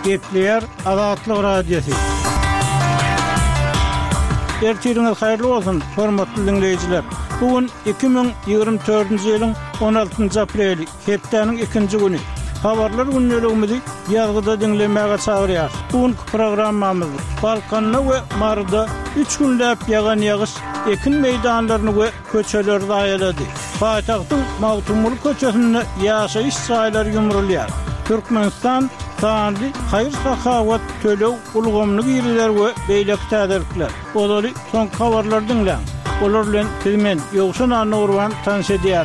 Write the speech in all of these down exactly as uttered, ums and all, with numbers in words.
Gepler Azatlyk Radiosu. Ertiriniz hayırlı olsun, hormatly dinleyijiler. Bugün iki bin ýygrimi dördünji ýylyň on altynjy apreli, hepdeniň ikinji güni. Habarlar günneligimizi ýazgyda dinlemäge çagyrýar. Bugünkü programmamyz Balkanda we Marda üç günläp ýagan ýagyş ekin meýdanlaryny we köçeleri daýalady. Paýtagtyň Mawtumul köçesinde ýaşaýyş saýlary ýumrulýar. Türkmenistan Tanrı hayır sahawat tölew ulgamlyk ýerler we beýlek täderlikler. Olary son habarlar dinleň. Olar bilen tilmen ýogşan anurwan tanış edýär.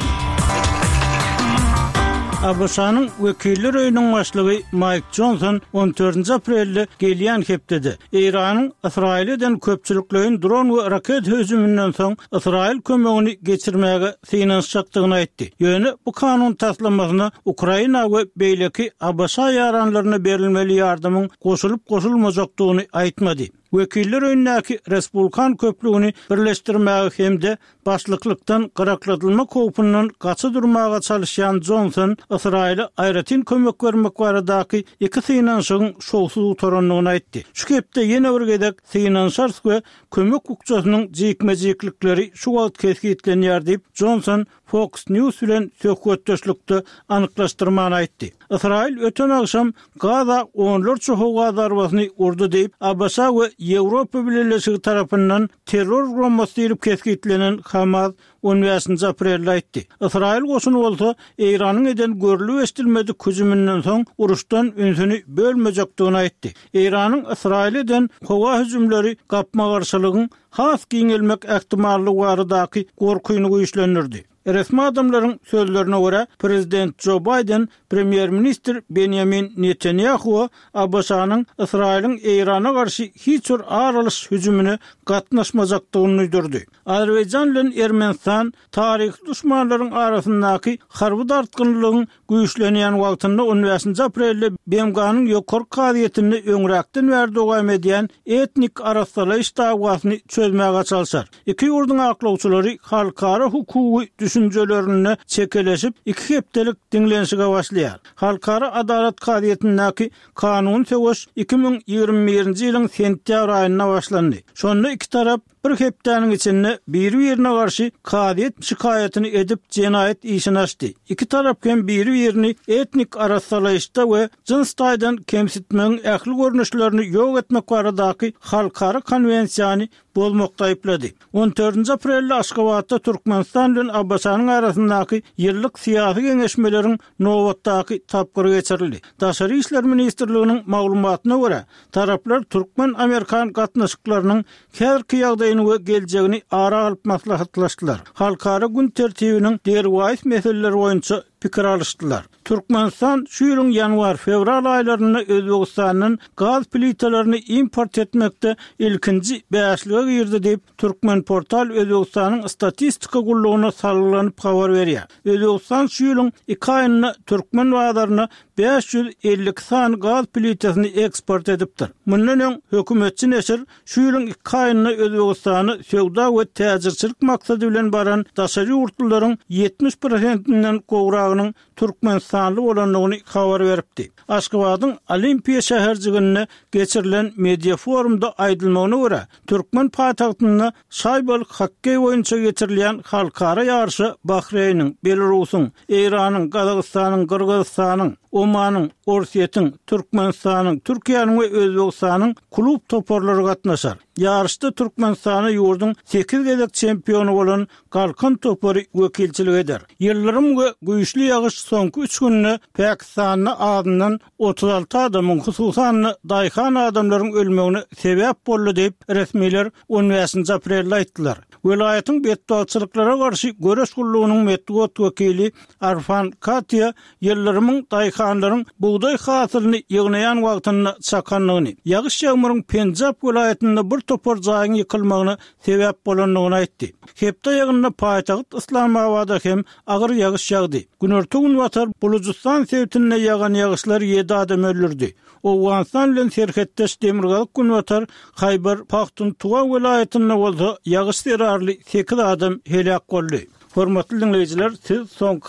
A B S-nyň Wekiller öýüniň başlygy Mike Johnson on dördünji aprelde gelýän hepdede Iranyň Israilden köpçüliklerin dron we raket hüjümünden soň Israil kömegini geçirmäge synanşakdygyny aýtdy. Ýöne bu kanun taslamasyna Ukraina we beýleki A B S ýaranlaryna berilmeli ýardymyň goşulyp goşulmajakdygyny aýtmady. Wekiller öýünäki Respublikan köplüğini birleşdirmäge hemde başlyklıkdan gıraklatylma kopundan gaçy durmaga çalışan Johnson, Israil'e aýratyn kömek bermek baradaky iki synanşyň şowsuz toranlygyny aýtdy. Şu kepde ýene bir gedek synanşar we kömek ukçasynyň jikmejiklikleri şu wagt kesgitlenýär diýip Johnson Fox News bilen söhbetdeşlikde anyklaşdyrmany aýtdy. Israil öten akşam Gaza onlarca howga darbasyny urdy diýip A B S we Ýewropa Birleşigi tarapyndan terror gurulmasy diýip kesgitlenen Hamas on beşinji aprelde aýtdy. Israil goşuny bolsa Iranyň eden görülip estilmedi hüjümünden soň uruşdan ünsüni bölmejekdigini aýtdy. Iranyň Israilden howga hüjümleri gapma garşylygyň has giňelmek ähtimallygy baradaky gorkuýny güýçlendirdi. Resmi adamların sözlerine göre Prezident Joe Biden, Premier Minister Benjamin Netanyahu A B S-nyň İsrail'in İran'a karşı hiç bir ağıralış hücumuna katnaşmajakdygyny öýdürdi. Azerbaycan bilen Ermenistan tarih düşmanlaryň arasyndaky harby dartgynlygyň güýçlenýän wagtynda on beşinji aprelde B M G-nyň ýokary kaziýetini öňräkden berdi edýän etnik arasalaýyş dagwasyny çözmäge çalışar. Iki ýurduň aklawçylary halkara hukuky düşüncelerini çekeleşip iki hepdelik dinlenişige başlaýar. Halkara adalet kaziýetindäki kanun söwüş iki bin ýygrimi birinji ýylyň sentýabr aýyna başlandy. Şonda iki tarap bir hepdeniň içinde biri-birine garşy kaziýet şikaýetini edip jenaýet işini açdy. İki tarap hem biri-birini etnik arasalaýyşda we jins taýdan kemsitmeň ähli görnüşlerini ýok etmek baradaky halkara konwensiýany bolmakda aýplady. on dördünji aprelde Aşgabatda Türkmenistan bilen A B S-nyň arasyndaky ýyllyk syýasy geňeşmeleriň nowatdaky tapgyry geçirildi. Daşary işler ministrliginiň maglumatyna görä, taraplar Türkmen Amerikan gatnaşyklarynyň häzirki ýagdaýyny we geljegini ara alyp maslahatlaşdylar. Halkara gün tertibiniň derwäs meseleleri boýunça pikir alışdylar. Türkmenistan şu ýylyň ýanwar-fevral aýlarynda Özbegistanyň gaz plitalaryny import etmekde ilkinji beşlige girdi diýip Türkmen portal Özbegistanyň statistika gullugyna salyklanyp habar berýär. Özbegistan şu ýylyň iki aýynda Türkmen bazarına beş yüz ellik san gaz plitasyny eksport edipdir. Mundan öň hökümetçi neşir şu ýylyň iki aýynda Özbegistany söwda we täjirçilik maksady bilen baran daşary ýurtlaryň ýetmiş prosentinden gowragynyň Türkmenistanly bolanlygyny habar beripdi. Aşgabatyň Olimpiya şäherjiginde geçirilen media forumda aýdylmagyna görä, Türkmen paýtagtynda şaýbalyk hokkey boýunça geçirilýän halkara ýarşy Bahreýniň, Belarusyň, Iranyň, Gazagystanyň, Kyrgyzstanyň, Omanyň, Orsiýetiň, Türkmenistanyň, Türkiýanyň we Özbegistanyň klub toparlary gatnaşar. Yarışda Türkmenistana ýurdun sekiz gezek çempionu bolan Galkan topary wekilçilik eder. Ýyllarym we güýçli ýagyş soňky üç günde Pakistanyň adyndan otuz alty adamyň, hususan daýhan adamlaryň ölmegine sebäp boldy diýip resmiler on beşinji aprelde aýtdylar. Welaýatyň betdawçylyklara garşy göreş gullugynyň metbuat wekili Arfan Katya ýyllarymyň daýhanlaryň buğday hasylyny ýygnaýan wagtynda çakanlygyny, ýagyş ýağmuryň Penjab welaýatynda bir topar jaýyň ýykylmagyna sebäp bolanlygyny aýtdy. Hepde ýygynda paýtagyt Islamabadda hem agyr ýagyş ýagdy. Günorta gün watar Bulujistan sewtine ýagan ýagyşlar ýedi adam öldürdi. Owganistan bilen serhetdeş Demirgalyk gün watar Haybar Paxtuntuwa welaýatyna bolsa ýagyş serarly sekiz adam helak boldy. Hormatly dinleyijiler, siz soň